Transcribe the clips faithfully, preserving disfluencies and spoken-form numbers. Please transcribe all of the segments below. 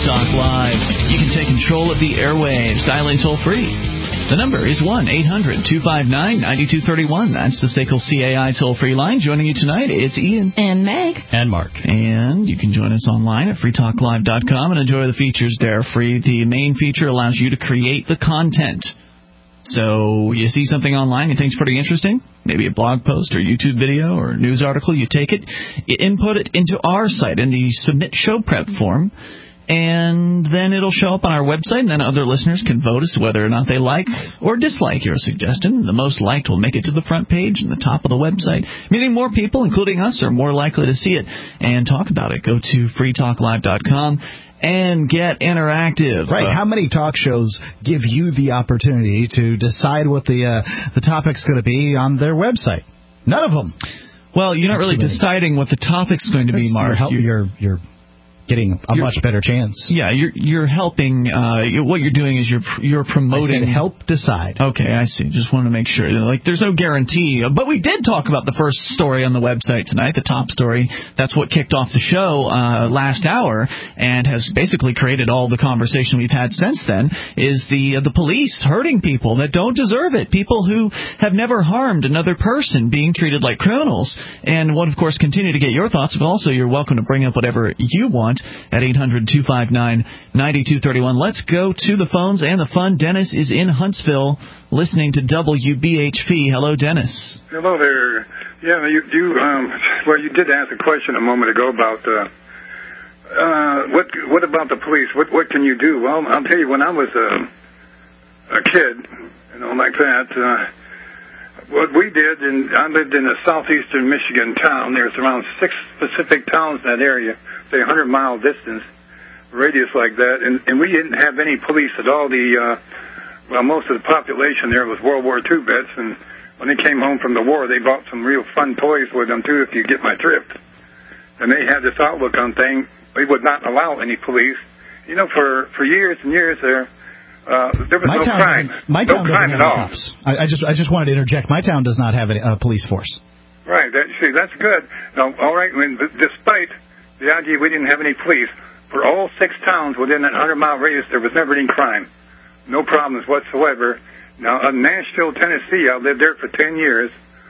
Talk Live. You can take control of the airwaves, dialing toll-free. The number is one eight hundred two five nine nine two three one. That's the S A C L C A I toll-free line. Joining you tonight, it's Ian. And Meg. And Mark. And you can join us online at free talk live dot com and enjoy the features there. Free. The main feature allows you to create the content. So you see something online you think is pretty interesting, maybe a blog post or YouTube video or news article, you take it, you input it into our site in the Submit Show Prep form, and then it'll show up on our website, and then other listeners can vote as to whether or not they like or dislike your suggestion. The most liked will make it to the front page and the top of the website, meaning more people, including us, are more likely to see it and talk about it. Go to free talk live dot com and get interactive. Right. Uh, How many talk shows give you the opportunity to decide what the uh, the topic's going to be on their website? None of them. Well, you're not really deciding what the topic's going to be, Mark. You're, you're, you're getting a you're, much better chance. Yeah, you're you're helping. Uh, you're, what you're doing is you're you're promoting. I said help decide. Okay, I see. Just wanted to make sure. Like, there's no guarantee. But we did talk about the first story on the website tonight, the top story. That's what kicked off the show uh, last hour and has basically created all the conversation we've had since then. Is the uh, the police hurting people that don't deserve it? People who have never harmed another person being treated like criminals. And we'll of course continue to get your thoughts, but also you're welcome to bring up whatever you want at eight hundred two five nine nine two three one. Let's go to the phones and the fun. Dennis is in Huntsville listening to W B H P. Hello, Dennis. Hello there. Yeah, you, you um, well, you did ask a question a moment ago about uh, uh, what what about the police? What what can you do? Well, I'll tell you, when I was a, a kid, you know, like that, uh, what we did, and I lived in a southeastern Michigan town. There's around six specific towns in that area, say a hundred mile distance radius like that, and, and we didn't have any police at all. The uh, well, most of the population there was World War Two vets, and when they came home from the war, they brought some real fun toys with them too. If you get my drift, and they had this outlook on things. We would not allow any police. You know, for for years and years there. Uh, there was my no town crime. My no town crime doesn't at have all. Cops. I, I just I just wanted to interject. My town does not have a uh, police force. Right. That, see, that's good. Now, all right. I mean, despite the idea we didn't have any police, for all six towns within that hundred mile radius, there was never any crime. No problems whatsoever. Now, in Nashville, Tennessee, I lived there for ten years.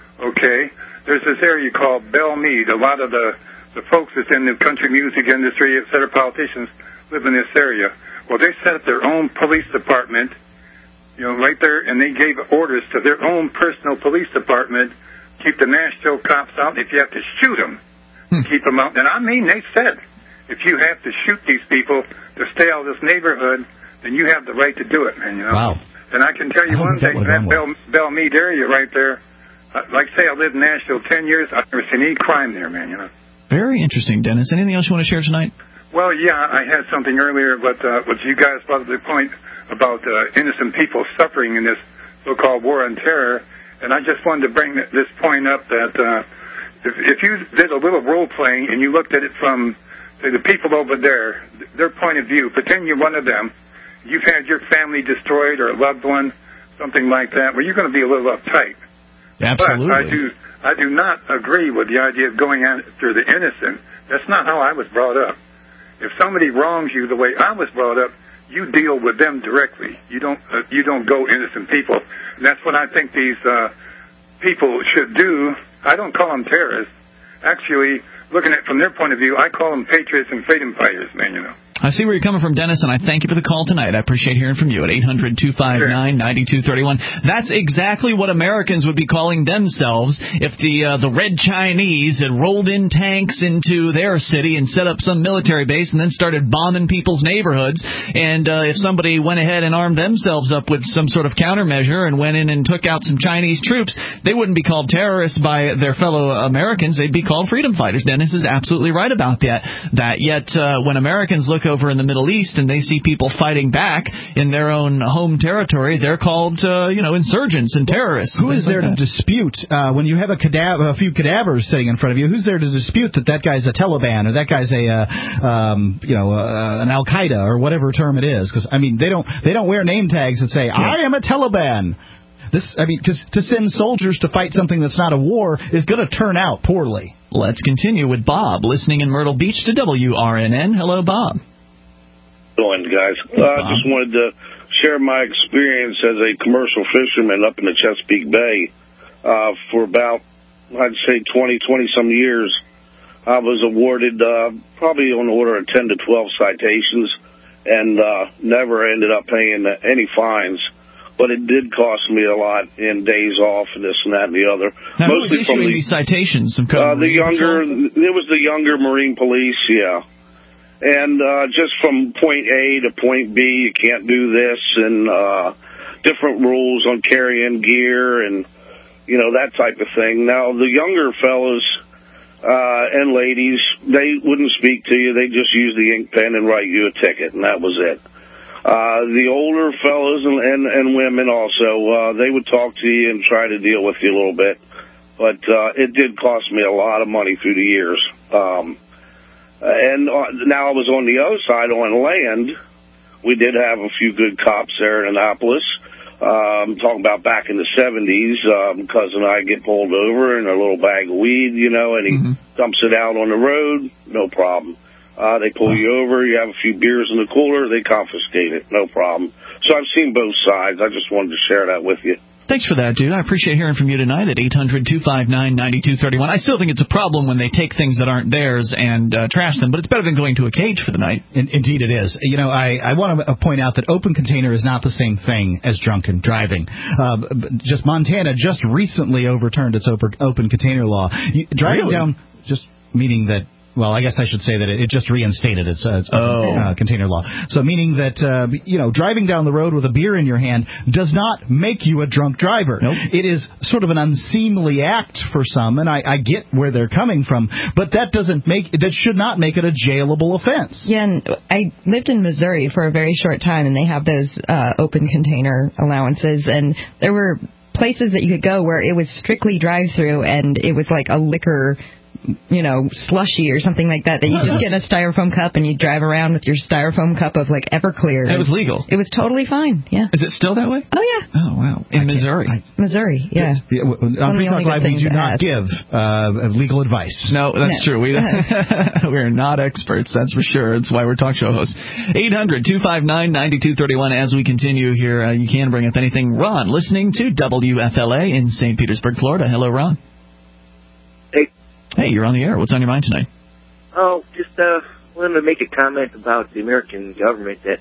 Okay. There's this area called Belle Meade. A lot of the the folks that's in the country music industry, et cetera, politicians live in this area. Well, they set up their own police department, you know, right there, and they gave orders to their own personal police department, keep the Nashville cops out. If you have to shoot them, hmm. keep them out. And I mean, they said, if you have to shoot these people to stay out of this neighborhood, then you have the right to do it, man, you know. Wow. And I can tell you one thing, that Belle, Belle Meade area right there, uh, like say I lived in Nashville ten years, I've never seen any crime there, man, you know. Very interesting, Dennis. Anything else you want to share tonight? Well, yeah, I had something earlier, but uh, what you guys brought up the point about uh, innocent people suffering in this so-called war on terror, and I just wanted to bring this point up that uh, if, if you did a little role-playing and you looked at it from, say, the people over there, their point of view, pretend you're one of them, you've had your family destroyed or a loved one, something like that, well, you're going to be a little uptight. Absolutely. But I do, I do not agree with the idea of going after the innocent. That's not how I was brought up. If somebody wrongs you the way I was brought up, you deal with them directly. You don't uh, you don't go innocent people. And that's what I think these uh, people should do. I don't call them terrorists. Actually, looking at it from their point of view, I call them patriots and freedom fighters, man, you know. I see where you're coming from, Dennis, and I thank you for the call tonight. I appreciate hearing from you at eight hundred two five nine nine two three one. That's exactly what Americans would be calling themselves if the uh, the Red Chinese had rolled in tanks into their city and set up some military base and then started bombing people's neighborhoods. And uh, if somebody went ahead and armed themselves up with some sort of countermeasure and went in and took out some Chinese troops, they wouldn't be called terrorists by their fellow Americans. They'd be called freedom fighters. Dennis is absolutely right about that. That yet uh, when Americans look over in the Middle East and they see people fighting back in their own home territory, they're called, uh, you know, insurgents and terrorists. Who is there like to dispute uh, when you have a, cadaver, a few cadavers sitting in front of you? Who's there to dispute that that guy's a Taliban or that guy's a, uh, um, you know, uh, an Al Qaeda or whatever term it is? Because I mean, they don't they don't wear name tags that say I am a Taliban. This, I mean, to, to send soldiers to fight something that's not a war is going to turn out poorly. Let's continue with Bob listening in Myrtle Beach to W R N N. Hello, Bob. Doing, guys. I uh, just wanted to share my experience as a commercial fisherman up in the Chesapeake Bay uh, for about, I'd say, twenty, twenty-some years. I was awarded uh, probably on the order of ten to twelve citations and uh, never ended up paying any fines. But it did cost me a lot in days off and this and that and the other. Now, Mostly who was issuing from the, these citations? Some uh, the younger, it was the younger Marine Police, yeah. And uh, just from point A to point B, you can't do this, and uh, different rules on carrying gear and, you know, that type of thing. Now, the younger fellows uh, and ladies, they wouldn't speak to you. They just use the ink pen and write you a ticket, and that was it. Uh, the older fellows and, and, and women also, uh, they would talk to you and try to deal with you a little bit. But uh, it did cost me a lot of money through the years. Um And uh, now I was on the other side on land. We did have a few good cops there in Annapolis. Um, talking about back in the seventies, um, cousin and I get pulled over in a little bag of weed, you know, and he mm-hmm. dumps it out on the road, no problem. Uh, they pull you over, you have a few beers in the cooler, they confiscate it, no problem. So I've seen both sides. I just wanted to share that with you. Thanks for that, dude. I appreciate hearing from you tonight at eight hundred, two five nine, nine two three one. I still think it's a problem when they take things that aren't theirs and uh, trash them, but it's better than going to a cage for the night. In, indeed it is. You know, I, I want to point out that open container is not the same thing as drunken driving. Uh, just Montana just recently overturned its open, open container law. You, driving really? down, just meaning that, well, I guess I should say that it, it just reinstated its, uh, its oh. uh, container law. So meaning that, uh, you know, driving down the road with a beer in your hand does not make you a drunk driver. Nope. It is sort of an unseemly act for some, and I, I get where they're coming from, but that doesn't make, that should not make it a jailable offense. Yeah, and I lived in Missouri for a very short time, and they have those uh, open container allowances, and there were places that you could go where it was strictly drive-through, and it was like a liquor, you know, slushy or something like that, that you just get in a styrofoam cup and you drive around with your styrofoam cup of, like, Everclear. And it was legal. It was totally fine, yeah. Is it still that way? Oh, yeah. Oh, wow. In Missouri. I, Missouri, yeah. yeah on Free Talk Live, we do not ask. give uh, legal advice. No, that's no. true. We, we're not experts, that's for sure. That's why we're talk show hosts. eight hundred, two five nine, nine two three one. As we continue here, uh, you can bring up anything. Ron, listening to W F L A in Saint Petersburg, Florida. Hello, Ron. Hey. Hey, you're on the air. What's on your mind tonight? Oh, just uh, wanted to make a comment about the American government that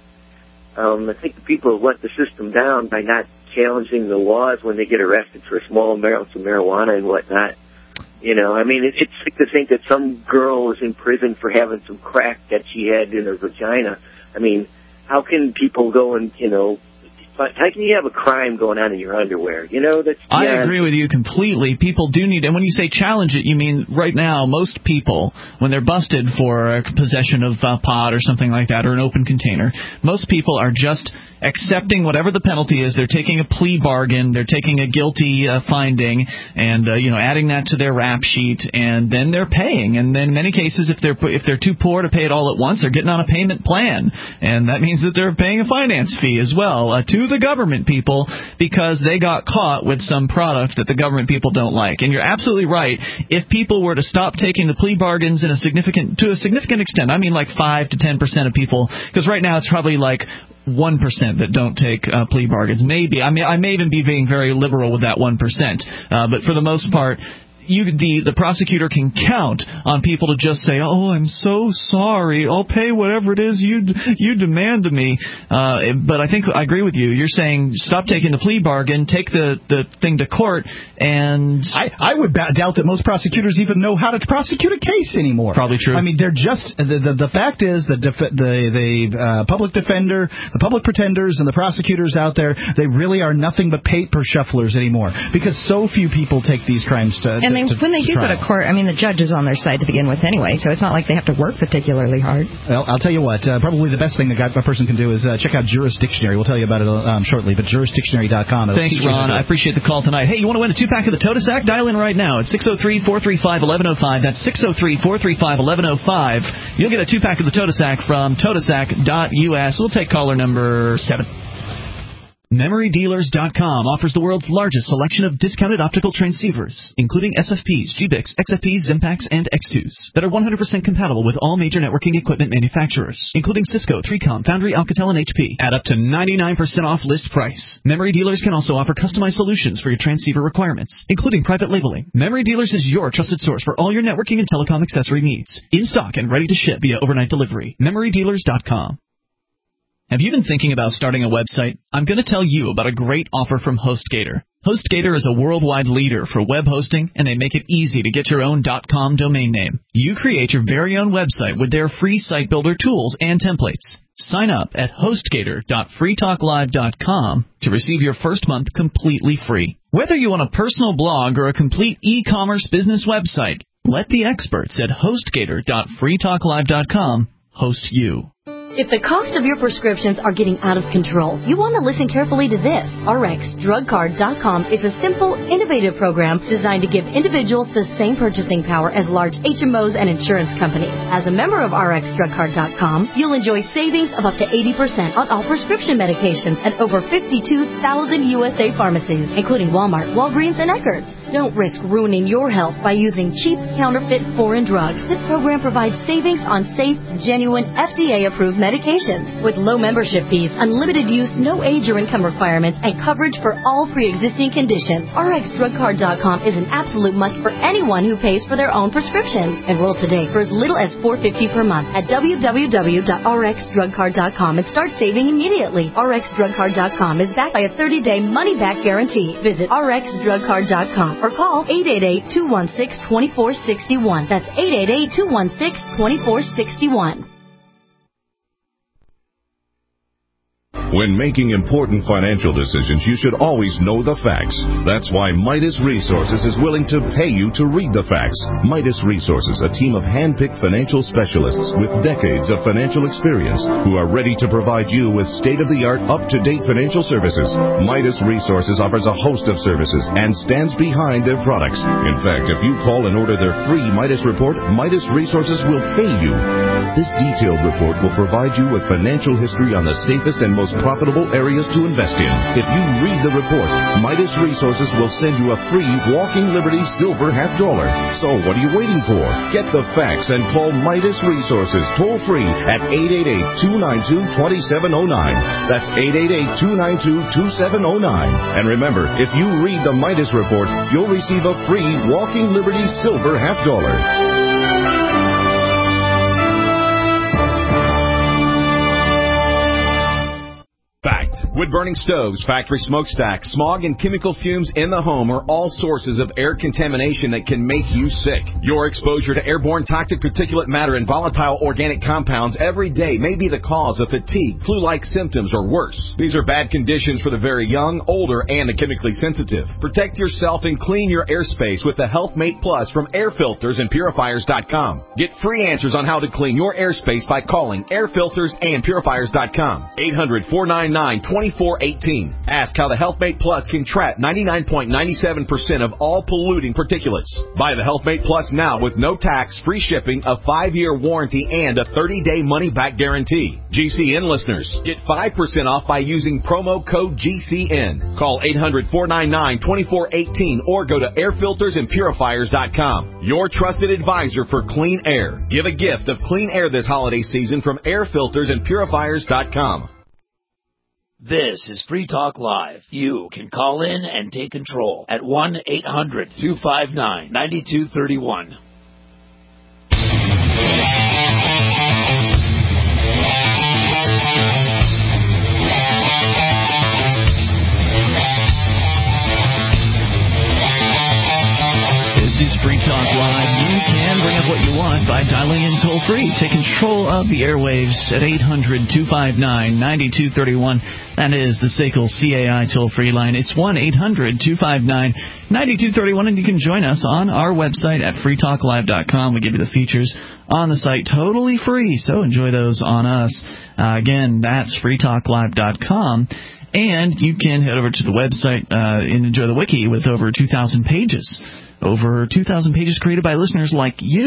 um, I think the people have let the system down by not challenging the laws when they get arrested for small amounts of marijuana and whatnot. You know, I mean, it, it's sick to think that some girl is in prison for having some crack that she had in her vagina. I mean, how can people go and, you know, how can you have a crime going on in your underwear? You know, that's. I yeah. agree with you completely. People do need, and when you say challenge it, you mean right now most people, when they're busted for a possession of uh, pot or something like that, or an open container, most people are just accepting whatever the penalty is. They're taking a plea bargain, they're taking a guilty uh, finding, and uh, you know, adding that to their rap sheet, and then they're paying. And then in many cases, if they're if they're too poor to pay it all at once, they're getting on a payment plan, and that means that they're paying a finance fee as well uh, to the government people because they got caught with some product that the government people don't like. And you're absolutely right. If people were to stop taking the plea bargains in a significant to a significant extent, I mean like five to ten percent of people, because right now it's probably like one percent that don't take uh, plea bargains. Maybe. I mean, I may even be being very liberal with that one percent. Uh, but for the most part, you, the, the prosecutor can count on people to just say, oh, I'm so sorry. I'll pay whatever it is you you demand of me. Uh, but I think I agree with you. You're saying stop taking the plea bargain, take the, the thing to court, and... I, I would ba- doubt that most prosecutors even know how to prosecute a case anymore. Probably true. I mean, they're just... The, the, the fact is that def- the, the uh, public defender, the public pretenders, and the prosecutors out there, they really are nothing but paper shufflers anymore because so few people take these crimes to... And they, to, when they do trial. go to court, I mean, the judge is on their side to begin with anyway, so it's not like they have to work particularly hard. Well, I'll tell you what, uh, probably the best thing that a person can do is uh, check out Juris Dictionary. We'll tell you about it um, shortly, but juris dictionary dot com. Thanks, Ron. I appreciate the call tonight. Hey, you want to win a two-pack of the Toda Sack? Dial in right now. It's six oh three, four three five, one one oh five. That's six oh three, four three five, one one oh five. You'll get a two-pack of the Toda Sack from toda sack dot U S. We'll take caller number seven. Memory Dealers dot com offers the world's largest selection of discounted optical transceivers, including S F Ps, G B I Cs, X F Ps, Zimpacs, and X twos, that are one hundred percent compatible with all major networking equipment manufacturers, including Cisco, three com, Foundry, Alcatel, and H P, at up to ninety-nine percent off list price. Memory Dealers can also offer customized solutions for your transceiver requirements, including private labeling. Memory Dealers is your trusted source for all your networking and telecom accessory needs, in stock and ready to ship via overnight delivery. Memory Dealers dot com. Have you been thinking about starting a website? I'm going to tell you about a great offer from HostGator. HostGator is a worldwide leader for web hosting, and they make it easy to get your own .com domain name. You create your very own website with their free site builder tools and templates. Sign up at HostGator dot free talk live dot com to receive your first month completely free. Whether you want a personal blog or a complete e-commerce business website, let the experts at HostGator dot free talk live dot com host you. If the cost of your prescriptions are getting out of control, you want to listen carefully to this. R X drug card dot com is a simple, innovative program designed to give individuals the same purchasing power as large H M Os and insurance companies. As a member of R X drug card dot com, you'll enjoy savings of up to eighty percent on all prescription medications at over fifty-two thousand U S A pharmacies, including Walmart, Walgreens, and Eckerd's. Don't risk ruining your health by using cheap, counterfeit foreign drugs. This program provides savings on safe, genuine, F D A-approved medications with low membership fees, unlimited use, no age or income requirements, and coverage for all pre-existing conditions. R X drug card dot com is an absolute must for anyone who pays for their own prescriptions. Enroll today for as little as four dollars and fifty cents per month at w w w dot r x drug card dot com and start saving immediately. R X drug card dot com is backed by a thirty-day money-back guarantee. Visit r x drug card dot com or call eight eight eight, two one six, two four six one. That's eight eight eight, two one six, two four six one. When making important financial decisions, you should always know the facts. That's why Midas Resources is willing to pay you to read the facts. Midas Resources, a team of hand-picked financial specialists with decades of financial experience who are ready to provide you with state-of-the-art, up-to-date financial services. Midas Resources offers a host of services and stands behind their products. In fact, if you call and order their free Midas report, Midas Resources will pay you. This detailed report will provide you with financial history on the safest and most profitable areas to invest in. If you read the report, Midas Resources will send you a free Walking Liberty Silver half dollar. So what are you waiting for? Get the facts and call Midas Resources toll free at eight eight eight, two nine two, two seven zero nine. That's eight eight eight, two nine two, two seven zero nine. And remember, if you read the Midas report, you'll receive a free Walking Liberty Silver half dollar. Fact. Wood-burning stoves, factory smokestacks, smog and chemical fumes in the home are all sources of air contamination that can make you sick. Your exposure to airborne toxic particulate matter and volatile organic compounds every day may be the cause of fatigue, flu-like symptoms, or worse. These are bad conditions for the very young, older, and the chemically sensitive. Protect yourself and clean your airspace with the HealthMate Plus from air filters and purifiers dot com. Get free answers on how to clean your airspace by calling air filters and purifiers dot com. eight hundred, four nine nine, two four one eight. Ask how the HealthMate Plus can trap ninety-nine point nine seven percent of all polluting particulates. Buy the HealthMate Plus now with no tax, free shipping, a five-year warranty, and a thirty-day money-back guarantee. G C N listeners, get five percent off by using promo code G C N. Call eight hundred, four nine nine, two four one eight or go to air filters and purifiers dot com. Your trusted advisor for clean air. Give a gift of clean air this holiday season from air filters and purifiers dot com. This is Free Talk Live. You can call in and take control at one eight hundred, two five nine, nine two three one. This is Free Talk Live. You can bring up what you want by dialing in toll-free. Take control of the airwaves at eight hundred, two five nine, nine two three one. That is the S A C L C A I toll-free line. It's one eight hundred, two five nine, nine two three one, and you can join us on our website at free talk live dot com. We give you the features on the site totally free, so enjoy those on us. Uh, again, that's free talk live dot com. And you can head over to the website uh, and enjoy the wiki with over two thousand pages. Over two thousand pages created by listeners like you.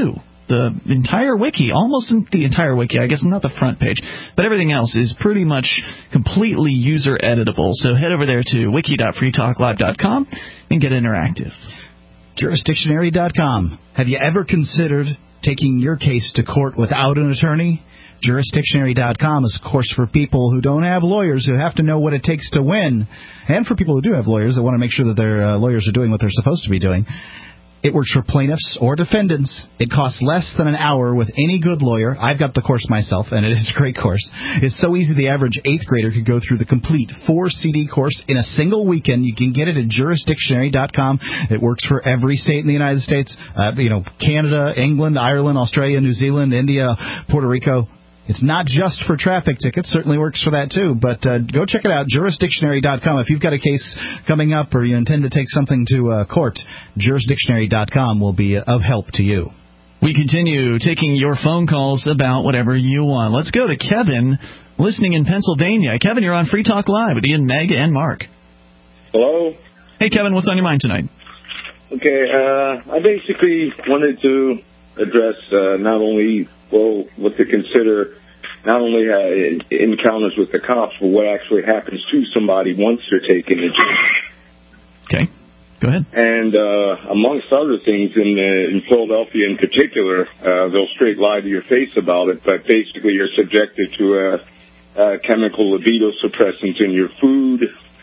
the entire wiki, almost the entire wiki, I guess not the front page, but everything else is pretty much completely user editable. So head over there to wiki dot free talk live dot com and get interactive. Jurisdictionary dot com. Have you ever considered taking your case to court without an attorney? Jurisdictionary dot com is, of course, for people who don't have lawyers, who have to know what it takes to win, and for people who do have lawyers that want to make sure that their uh, lawyers are doing what they're supposed to be doing. It works for plaintiffs or defendants. It costs less than an hour with any good lawyer. I've got the course myself, and it is a great course. It's so easy the average eighth grader could go through the complete four-C D course in a single weekend. You can get it at Jurisdictionary dot com. It works for every state in the United States, uh, you know, Canada, England, Ireland, Australia, New Zealand, India, Puerto Rico. It's not just for traffic tickets. Certainly works for that, too. But uh, go check it out, Jurisdictionary dot com. If you've got a case coming up or you intend to take something to uh, court, Jurisdictionary dot com will be of help to you. We continue taking your phone calls about whatever you want. Let's go to Kevin, listening in Pennsylvania. Kevin, you're on Free Talk Live with Ian, Meg, and Mark. Hello. Hey, Kevin, what's on your mind tonight? Okay, uh, I basically wanted to address uh, not only, well, what to consider, not only uh, encounters with the cops, but what actually happens to somebody once they're taken to jail. Okay, go ahead. And uh, amongst other things, in uh, in Philadelphia in particular, uh, they'll straight lie to your face about it, but basically you're subjected to a, a chemical libido suppressant in your food,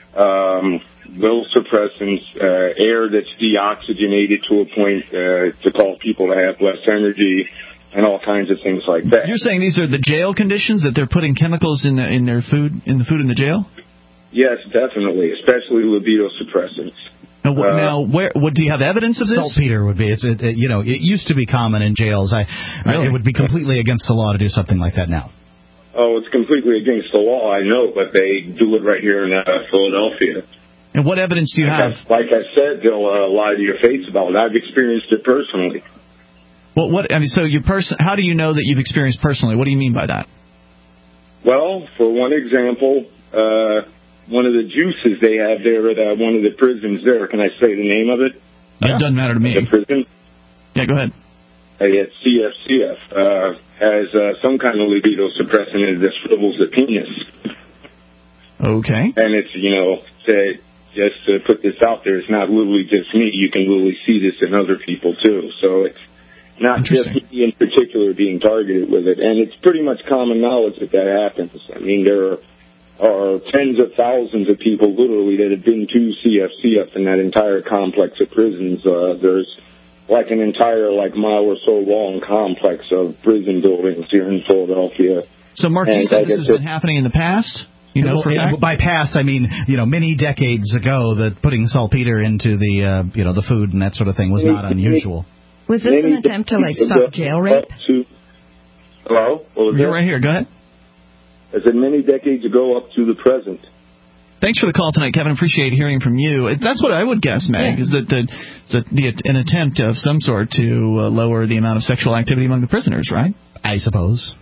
um, will suppressants, uh, air that's deoxygenated to a point uh, to cause people to have less energy, and all kinds of things like that. You're saying these are the jail conditions, that they're putting chemicals in the, in their food, in the food in the jail? Yes, definitely, especially libido suppressants. Now, what, uh, now where what, do you have evidence of this? Saltpeter would be. It's it, it, you know it used to be common in jails. I, really? I it would be completely against the law to do something like that now. Oh, it's completely against the law, I know, but they do it right here in uh, Philadelphia. And what evidence do you like have? I, like I said, they'll uh, lie to your face about it. I've experienced it personally. Well, what I mean, so you person, how do you know that you've experienced personally? What do you mean by that? Well, for one example, uh, one of the juices they have there at uh, one of the prisons there. Can I say the name of it? Yeah. It doesn't matter to me. The prison. Yeah, go ahead. Uh, it's C F C F. Uh, has uh, some kind of libido suppressant in it that shrivels the penis. Okay. And it's, you know, to, just to put this out there, it's not literally just me. You can literally see this in other people, too. So it's not just me in particular being targeted with it. And it's pretty much common knowledge that that happens. I mean, there are, are tens of thousands of people, literally, that have been to C F C F in that entire complex of prisons. Uh, there's like an entire, like, mile or so long complex of prison buildings here in Philadelphia. So, Mark, you said this has been happening in the past? You know, well, yeah, by past, I mean, you know, many decades ago, that putting saltpeter into the, uh, you know, the food and that sort of thing was not unusual. Was this an attempt to, like, stop jail rape? To, hello? You're right here. Go ahead. I said many decades ago up to the present. Thanks for the call tonight, Kevin. Appreciate hearing from you. That's what I would guess, Meg, yeah. is that the, that the an attempt of some sort to uh, lower the amount of sexual activity among the prisoners, right? I suppose.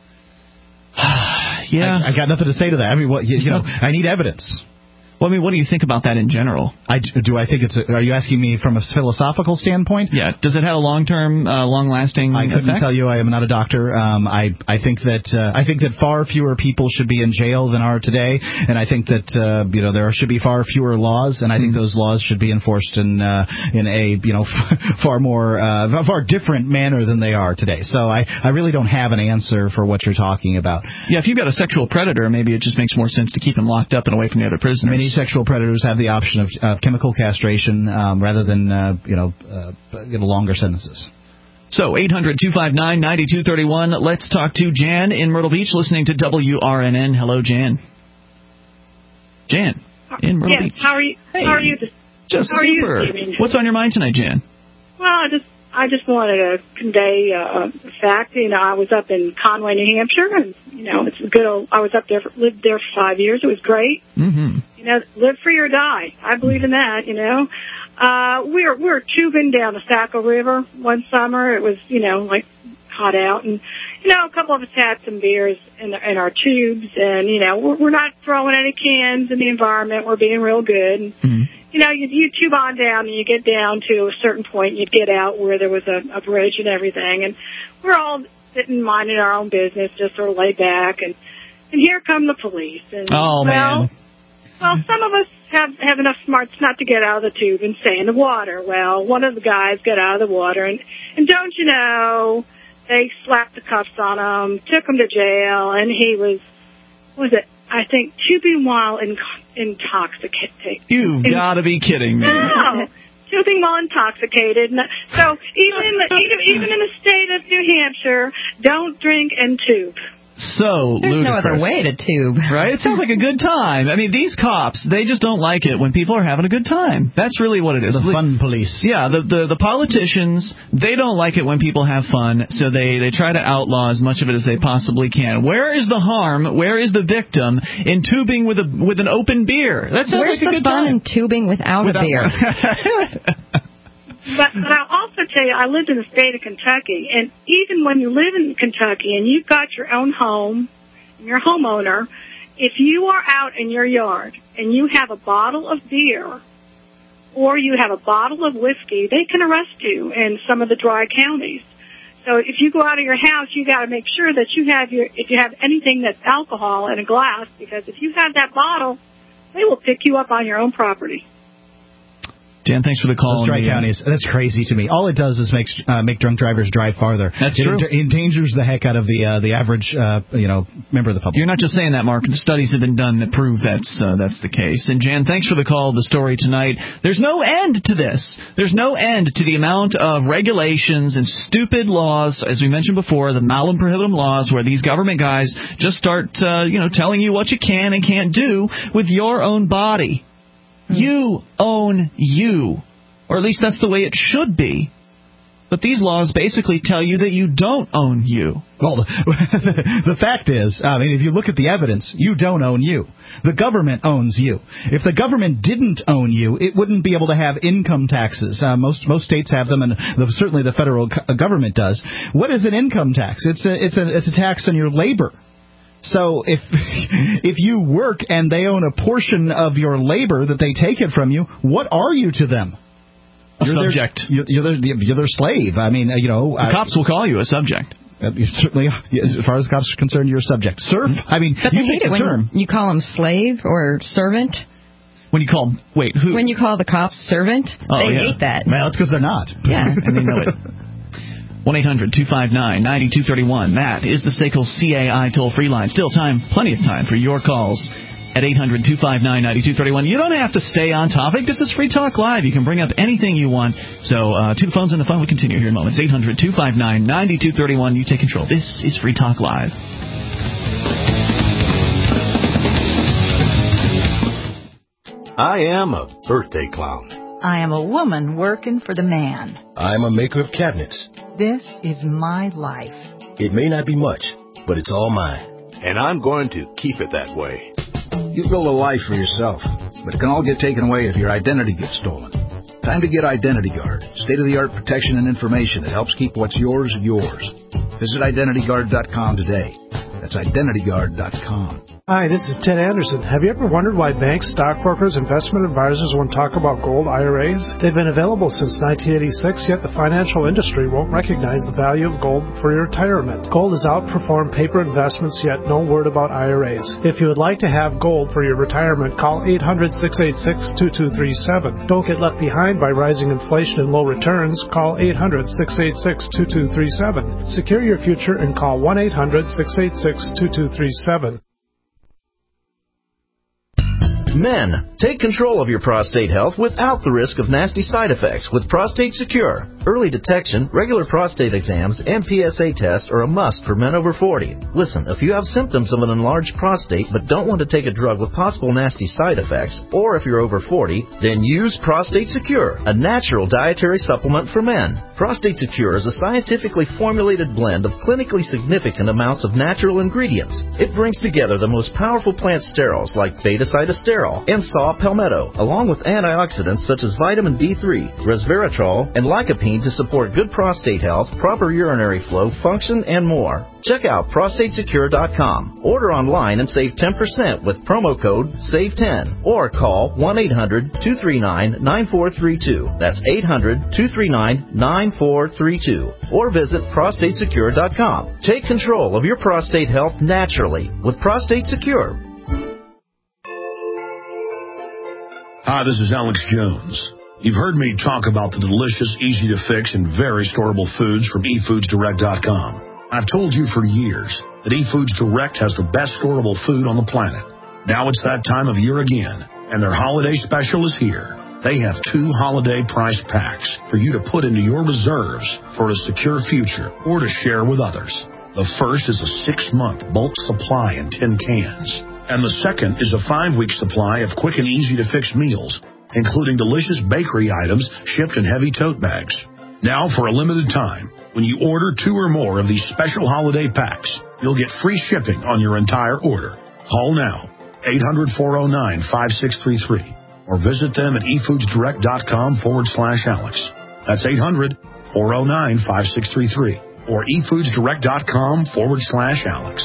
Yeah, I, I got nothing to say to that. I mean, what you, you know, I need evidence. Well, I mean, what do you think about that in general? I, do I think it's? A, are you asking me from a philosophical standpoint? Yeah. Does it have a long-term, uh, long-lasting I couldn't effect? tell you. I am not a doctor. Um, I I think that uh, I think that far fewer people should be in jail than are today, and I think that uh, you know there should be far fewer laws, and I think mm. those laws should be enforced in uh, in a you know far more uh, far different manner than they are today. So I I really don't have an answer for what you're talking about. Yeah. If you've got a sexual predator, maybe it just makes more sense to keep him locked up and away from the other prisoners. Many sexual predators have the option of, of chemical castration um, rather than uh, you know uh, you know longer sentences. So eight hundred two five nine nine two three one. Let's talk to Jan in Myrtle Beach, listening to W R N N. Hello, Jan. Jan in Myrtle yes, Beach. How are you? Hey. How are you? This, just how super. Are you What's on your mind tonight, Jan? Well, I just I just wanted to convey uh, a fact. You know, I was up in Conway, New Hampshire, and you know, it's a good old. I was up there, for, lived there for five years. It was great. Mm-hmm. You know, live free or die. I believe in that. You know, uh, we were we were tubing down the Saco River one summer. It was you know like hot out, and you know, a couple of us had some beers in, the, in our tubes, and you know, we're, we're not throwing any cans in the environment. We're being real good. And, mm-hmm. you know, you, you tube on down and you get down to a certain point, you'd get out where there was a, a bridge and everything, and we're all sitting minding our own business, just sort of laid back, and, and here come the police. And, oh, well, man. Well, some of us have, have enough smarts not to get out of the tube and stay in the water. Well, one of the guys got out of the water, and, and don't you know, they slapped the cuffs on him, took him to jail, and he was, what was it, I think, tubing while in, intoxicated. You've got to be kidding me. No, tubing while intoxicated. So even in the, even, even in the state of New Hampshire, don't drink and tube. So There's ludicrous. no other way to tube. Right? It sounds like a good time. I mean, these cops, they just don't like it when people are having a good time. That's really what it is. The fun police. Yeah, the, the, the politicians, they don't like it when people have fun, so they, they try to outlaw as much of it as they possibly can. Where is the harm, where is the victim in tubing with a with an open beer? That sounds Where's like a the good fun time. in tubing without, Without a beer? But, but I'll also tell you, I lived in the state of Kentucky, and even when you live in Kentucky and you've got your own home, and you're a homeowner, if you are out in your yard and you have a bottle of beer or you have a bottle of whiskey, they can arrest you in some of the dry counties. So if you go out of your house, you got to make sure that you have your, if you have anything that's alcohol in a glass, because if you have that bottle, they will pick you up on your own property. Jan, thanks for the call. Those dry counties, that's crazy to me. All it does is make uh, make drunk drivers drive farther. That's it true. It endangers the heck out of the uh, the average uh, you know member of the public. You're not just saying that, Mark. The studies have been done that prove that's uh, that's the case. And Jan, thanks for the call, the story tonight. There's no end to this. There's no end to the amount of regulations and stupid laws, as we mentioned before, the malum prohibitum laws, where these government guys just start uh, you know telling you what you can and can't do with your own body. You own you. Or at least that's the way it should be. But these laws basically tell you that you don't own you. Well, the, the fact is, I mean, if you look at the evidence, you don't own you. The government owns you. If the government didn't own you, it wouldn't be able to have income taxes. Uh, most most states have them, and the, certainly the federal government does. What is an income tax? It's a it's a it's a tax on your labor. So if if you work and they own a portion of your labor that they take it from you, what are you to them? A you're subject. Their, you're, you're, their, you're their slave. I mean, you know. The I, cops will call you a subject. Uh, certainly, as far as the cops are concerned, you're a subject. Serf? I mean, but you they hate pick it the term. when you call them slave or servant. When you call, wait, who? When you call the cops servant, oh, they yeah. hate that. Well, it's because they're not. Yeah. And they know it. one eight hundred two five nine nine two three one. That is the S A C L C A I toll-free line. Still time, plenty of time for your calls at eight hundred two five nine nine two three one. You don't have to stay on topic. This is Free Talk Live. You can bring up anything you want. So uh, two phones and the phone. We continue here in moments. eight hundred two five nine nine two three one. You take control. This is Free Talk Live. I am a birthday clown. I am a woman working for the man. I'm a maker of cabinets. This is my life. It may not be much, but it's all mine. And I'm going to keep it that way. You build a life for yourself, but it can all get taken away if your identity gets stolen. Time to get Identity Guard, state-of-the-art protection and information that helps keep what's yours yours. Visit identity guard dot com today. That's identity guard dot com. Hi, this is Ted Anderson. Have you ever wondered why banks, stockbrokers, investment advisors won't talk about gold I R As? They've been available since nineteen eighty-six, yet the financial industry won't recognize the value of gold for your retirement. Gold has outperformed paper investments, yet no word about I R As. If you would like to have gold for your retirement, call eight hundred six eight six two two three seven. Don't get left behind by rising inflation and low returns. Call eight hundred six eight six two two three seven. Secure your future and call one eight hundred six eight six two two three seven. Men, take control of your prostate health without the risk of nasty side effects with Prostate Secure. Early detection, regular prostate exams, and P S A tests are a must for men over forty. Listen, if you have symptoms of an enlarged prostate but don't want to take a drug with possible nasty side effects, or if you're over forty, then use Prostate Secure, a natural dietary supplement for men. Prostate Secure is a scientifically formulated blend of clinically significant amounts of natural ingredients. It brings together the most powerful plant sterols like beta-cytosterol, Claral, and Saw Palmetto, along with antioxidants such as vitamin D three, resveratrol, and lycopene to support good prostate health, proper urinary flow, function, and more. Check out prostate secure dot com. Order online and save ten percent with promo code save ten or call one eight hundred two three nine nine four three two. That's eight hundred two three nine nine four three two. Or visit prostate secure dot com. Take control of your prostate health naturally with Prostate Secure. Hi, this is Alex Jones. You've heard me talk about the delicious, easy-to-fix, and very storable foods from e foods direct dot com. I've told you for years that eFoods Direct has the best storable food on the planet. Now it's that time of year again, and their holiday special is here. They have two holiday price packs for you to put into your reserves for a secure future or to share with others. The first is a six-month bulk supply in tin cans, and the second is a five-week supply of quick and easy-to-fix meals, including delicious bakery items shipped in heavy tote bags. Now, for a limited time, when you order two or more of these special holiday packs, you'll get free shipping on your entire order. Call now, eight hundred four oh nine five six three three, or visit them at e foods direct dot com forward slash Alex. That's eight hundred four oh nine five six three three, or e foods direct dot com forward slash Alex.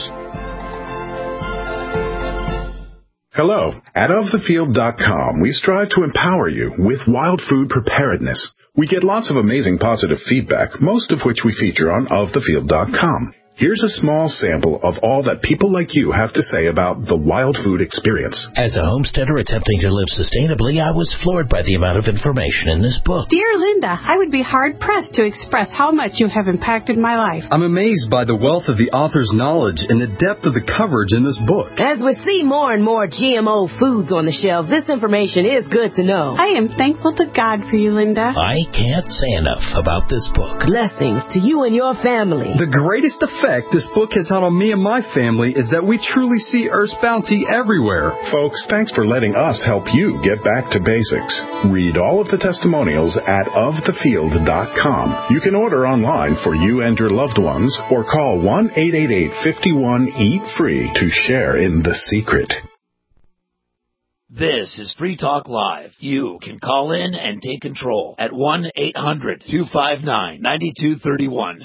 Hello. At of the field dot com, we strive to empower you with wild food preparedness. We get lots of amazing positive feedback, most of which we feature on of the field dot com. Here's a small sample of all that people like you have to say about the wild food experience. As a homesteader attempting to live sustainably, I was floored by the amount of information in this book. Dear Linda, I would be hard-pressed to express how much you have impacted my life. I'm amazed by the wealth of the author's knowledge and the depth of the coverage in this book. As we see more and more G M O foods on the shelves, this information is good to know. I am thankful to God for you, Linda. I can't say enough about this book. Blessings to you and your family. The greatest effect this book has had on me and my family is that we truly see Earth's bounty everywhere. Folks, thanks for letting us help you get back to basics. Read all of the testimonials at of the field dot com. You can order online for you and your loved ones, or call one eight eight eight, five one, eat free to share in the secret. This is Free Talk Live. You can call in and take control at one eight hundred two five nine nine two three one.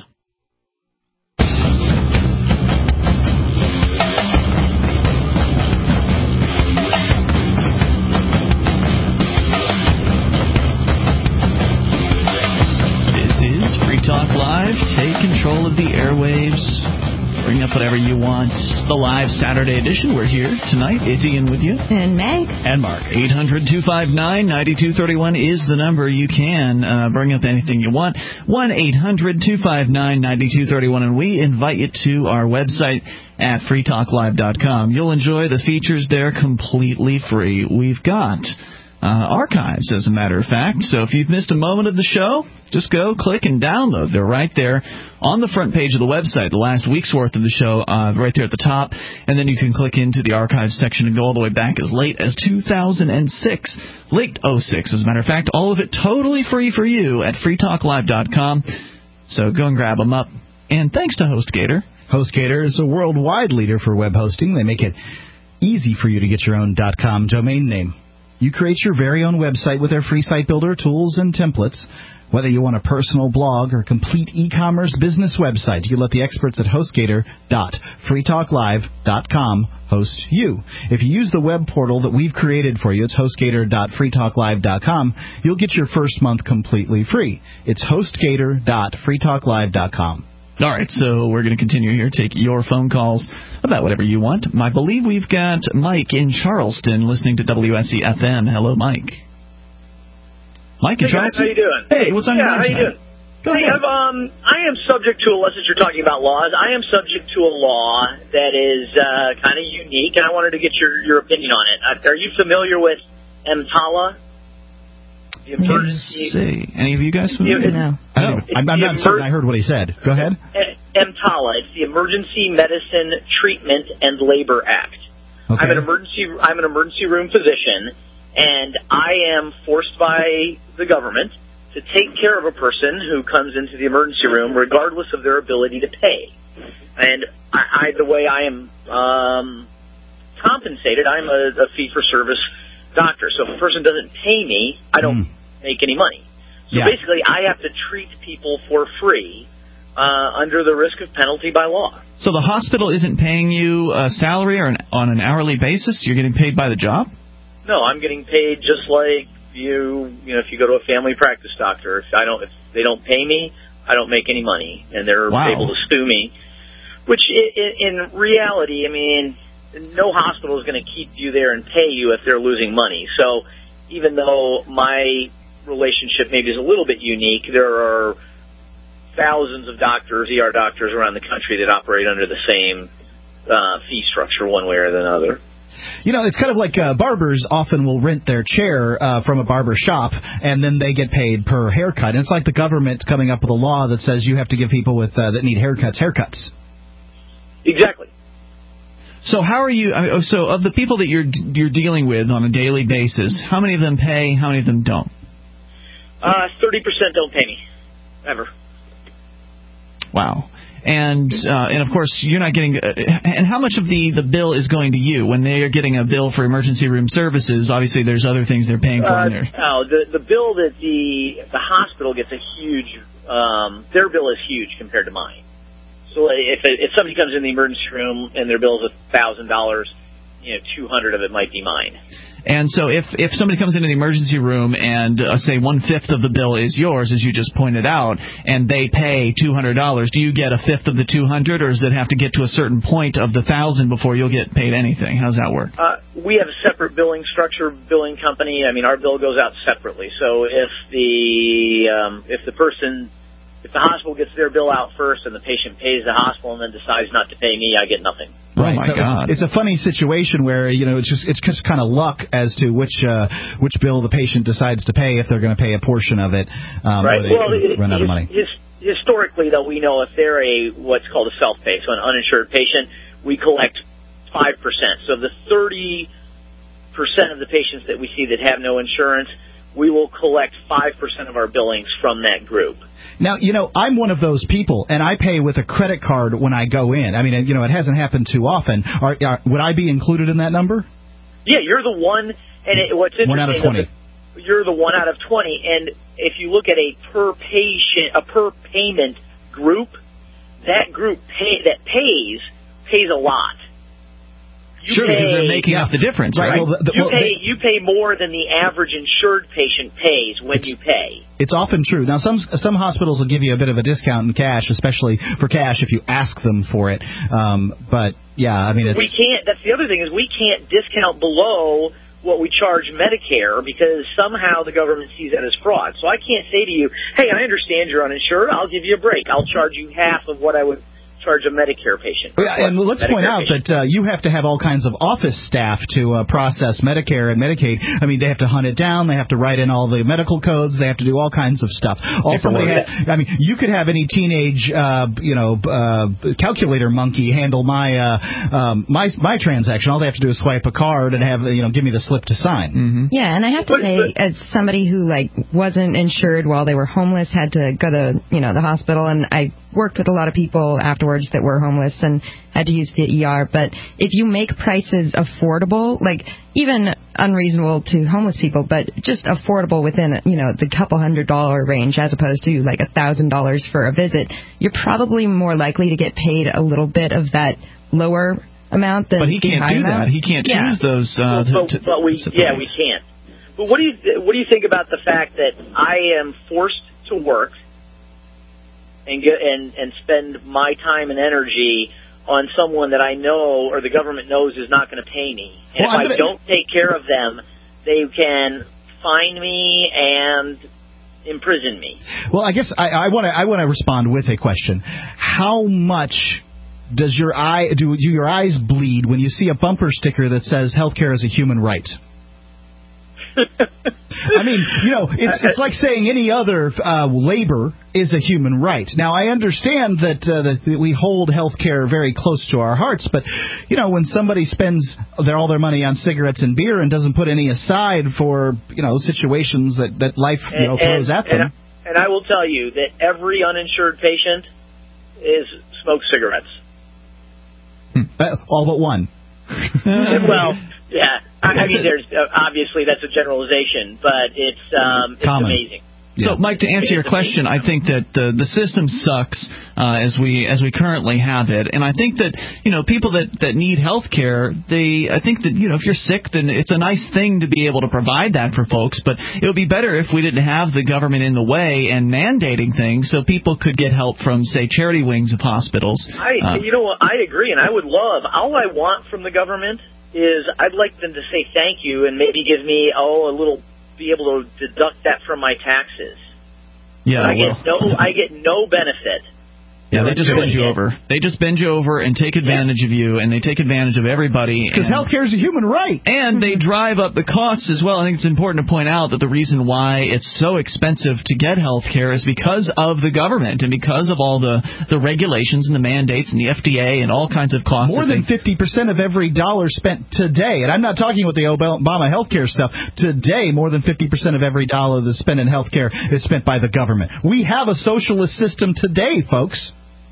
Talk Live. Take control of the airwaves. Bring up whatever you want. The live Saturday edition. We're here tonight. It's Ian with you. And Meg. And Mark. eight hundred two five nine nine two three one is the number. You can uh, bring up anything you want. one eight hundred two five nine nine two three one. And we invite you to our website at free talk live dot com. You'll enjoy the features there completely free. We've got Uh, archives, as a matter of fact. So if you've missed a moment of the show, just go click and download. They're right there on the front page of the website. The last week's worth of the show, uh, right there at the top. And then you can click into the archives section and go all the way back as late as two thousand six. Late oh six, as a matter of fact. All of it totally free for you at free talk live dot com. So go and grab them up. And thanks to HostGator. HostGator is a worldwide leader for web hosting. They make it easy for you to get your own .com domain name. You create your very own website with their free site builder tools and templates. Whether you want a personal blog or complete e-commerce business website, you let the experts at HostGator dot free talk live dot com host you. If you use the web portal that we've created for you, it's HostGator dot free talk live dot com, you'll get your first month completely free. It's HostGator dot free talk live dot com. All right, so we're going to continue here, take your phone calls about whatever you want. I believe we've got Mike in Charleston listening to W S E F M. Hello, Mike. Mike in hey guys, Charleston? how you doing? Hey, what's on yeah, your mind? how you doing? Go hey, ahead. I've, um, I am subject to, unless you're talking about laws, I am subject to a law that is uh, kind of unique, and I wanted to get your, your opinion on it. Uh, are you familiar with EMTALA? The emergency. Let's see. Any of you guys familiar? No. I don't, I'm, I'm not certain I heard what he said. Go ahead. EMTALA. It's the Emergency Medicine Treatment and Labor Act. Okay. I'm an emergency. I'm an emergency room physician, and I am forced by the government to take care of a person who comes into the emergency room, regardless of their ability to pay. And I, I the way I am um, compensated, I'm a, a fee-for-service doctor. So if a person doesn't pay me, I don't mm. make any money. So yeah. basically, I have to treat people for free uh, under the risk of penalty by law. So the hospital isn't paying you a salary or an, on an hourly basis? You're getting paid by the job? No, I'm getting paid just like you. You know, if you go to a family practice doctor, if I don't, if they don't pay me, I don't make any money, and they're wow. able to sue me. Which, in, in reality, I mean, no hospital is going to keep you there and pay you if they're losing money. So, even though my relationship maybe is a little bit unique, there are thousands of doctors, E R doctors around the country that operate under the same uh, fee structure one way or another. You know, it's kind of like uh, barbers often will rent their chair uh, from a barber shop, and then they get paid per haircut. And it's like the government coming up with a law that says you have to give people with uh, that need haircuts haircuts. Exactly. So how are you? So of the people that you're you're dealing with on a daily basis, how many of them pay? How many of them don't? Uh, thirty percent don't pay me, ever. Wow. And uh, and of course you're not getting. Uh, and how much of the, the bill is going to you when they are getting a bill for emergency room services? Obviously, there's other things they're paying for uh, in there. No, the the bill that the the hospital gets a huge. Um, their bill is huge compared to mine. So if if somebody comes in the emergency room and their bill is a thousand dollars, you know, two hundred of it might be mine. And so if, if somebody comes into the emergency room and, uh, say, one-fifth of the bill is yours, as you just pointed out, and they pay two hundred dollars, do you get a fifth of the two hundred dollars, or does it have to get to a certain point of the one thousand dollars before you'll get paid anything? How does that work? Uh, we have a separate billing structure, billing company. I mean, our bill goes out separately. So if the um, if the person... If the hospital gets their bill out first and the patient pays the hospital and then decides not to pay me, I get nothing. Right. Oh my so God. It's, it's a funny situation where, you know, it's just it's just kind of luck as to which uh, which bill the patient decides to pay if they're going to pay a portion of it um, right. or they well, it, run out of money. His, historically, though, we know if they're a what's called a self-pay, so an uninsured patient, we collect five percent. So the thirty percent of the patients that we see that have no insurance, we will collect five percent of our billings from that group. Now, you know, I'm one of those people, and I pay with a credit card when I go in. I mean, you know, it hasn't happened too often. Are, are, would I be included in that number? Yeah, you're the one, and it, what's interesting... One out of twenty. The, you're the one out of twenty, and if you look at a per patient, a per payment group, that group pay, that pays, pays a lot. You sure, pay, because they're making yeah. up the difference, right? right? Well, the, the, you, well, pay, they, you pay more than the average insured patient pays when you pay. It's often true. Now, some some hospitals will give you a bit of a discount in cash, especially for cash if you ask them for it. Um, but, yeah, I mean, it's... We can't. That's the other thing is we can't discount below what we charge Medicare because somehow the government sees that as fraud. So I can't say to you, hey, I understand you're uninsured. I'll give you a break. I'll charge you half of what I would charge a Medicare patient. Yeah, and let's Medicare point out patient. that uh, you have to have all kinds of office staff to uh, process Medicare and Medicaid. I mean, they have to hunt it down. They have to write in all the medical codes. They have to do all kinds of stuff. All somebody has, I mean, you could have any teenage, uh, you know, uh, calculator monkey handle my uh, um, my my transaction. All they have to do is swipe a card and have you know give me the slip to sign. Mm-hmm. Yeah, and I have to say, as somebody who like wasn't insured while they were homeless, had to go to you know the hospital, and I worked with a lot of people afterwards that were homeless and had to use the E R. But if you make prices affordable, like even unreasonable to homeless people, but just affordable within, you know, the couple hundred dollar range as opposed to like a thousand dollars for a visit, you're probably more likely to get paid a little bit of that lower amount than But he can't do amount. that. He can't yeah. choose those. Uh, but, to, but, but we, yeah, we can't. But what do you what do you think about the fact that I am forced to work and get and and spend my time and energy on someone that I know or the government knows is not going to pay me, and well, if I gonna... don't take care of them, they can fine me and imprison me. Well, I guess I want to I want to respond with a question. How much does your eye do, do your eyes bleed when you see a bumper sticker that says healthcare is a human right? I mean, you know, it's it's like saying any other uh, labor is a human right. Now, I understand that, uh, that that we hold health care very close to our hearts, but, you know, when somebody spends their, all their money on cigarettes and beer and doesn't put any aside for, you know, situations that, that life, you know, throws and, at them. And, and I will tell you that every uninsured patient is smokes cigarettes. Hmm. Uh, all but one. Well, yeah. I, I mean, there's uh, obviously that's a generalization, but it's um, it's Common. amazing. So, Mike, to answer your question, I think that the the system sucks uh, as we as we currently have it, and I think that you know people that, that need health care, they I think that you know if you're sick, then it's a nice thing to be able to provide that for folks. But it would be better if we didn't have the government in the way and mandating things, so people could get help from, say, charity wings of hospitals. I Uh, you know what I agree, and I would love. All I want from the government is I'd like them to say thank you and maybe give me oh a little. be able to deduct that from my taxes. Yeah, I well. get no, I get no benefit. Yeah, they just bend you over. They just bend you over and take advantage of you, and they take advantage of everybody. Because healthcare is a human right. And they drive up the costs as well. I think it's important to point out that the reason why it's so expensive to get healthcare is because of the government and because of all the, the regulations and the mandates and the F D A and all kinds of costs. More than fifty percent of every dollar spent today, and I'm not talking about the Obama healthcare stuff, today more than fifty percent of every dollar that's spent in healthcare is spent by the government. We have a socialist system today, folks.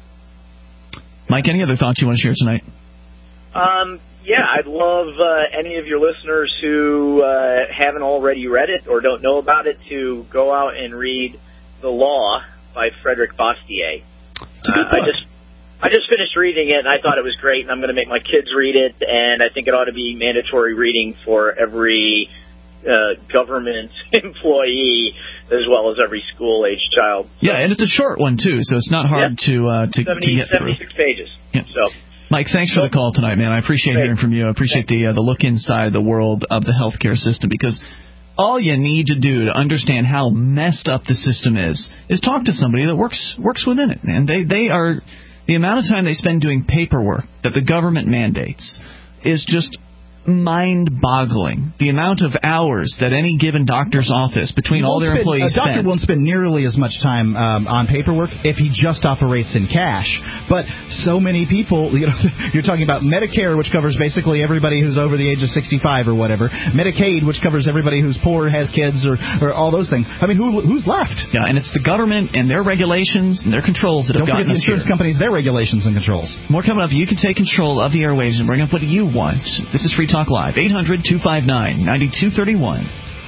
Mike, any other thoughts you want to share tonight? Um, yeah, I'd love uh, any of your listeners who uh, haven't already read it or don't know about it to go out and read The Law by Frederick Bastiat. Uh, I just I just finished reading it, and I thought it was great, and I'm going to make my kids read it, and I think it ought to be mandatory reading for every uh, government employee as well as every school-age child. Yeah, and it's a short one, too, so it's not hard yeah. to, uh, to, seventy, to get through. seventy-six pages. Yeah. So, Mike, thanks for the call tonight, man. I appreciate Great. hearing from you. I appreciate the, uh, the look inside the world of the healthcare system, because all you need to do to understand how messed up the system is is talk to somebody that works works within it, man. They, they are... The amount of time they spend doing paperwork that the government mandates is just mind-boggling. The amount of hours that any given doctor's office, between all their spend, employees, a doctor spend. won't spend nearly as much time um, on paperwork if he just operates in cash. But so many people, you know, you're talking about Medicare, which covers basically everybody who's over the age of sixty-five or whatever. Medicaid, which covers everybody who's poor, has kids, or, or all those things. I mean, who who's left? Yeah, and it's the government and their regulations and their controls that Don't have forget gotten the us insurance here. companies, their regulations and controls. More coming up. You can take control of the airwaves and bring up what you want. This is Free Talk Live. eight hundred two five nine nine two three one.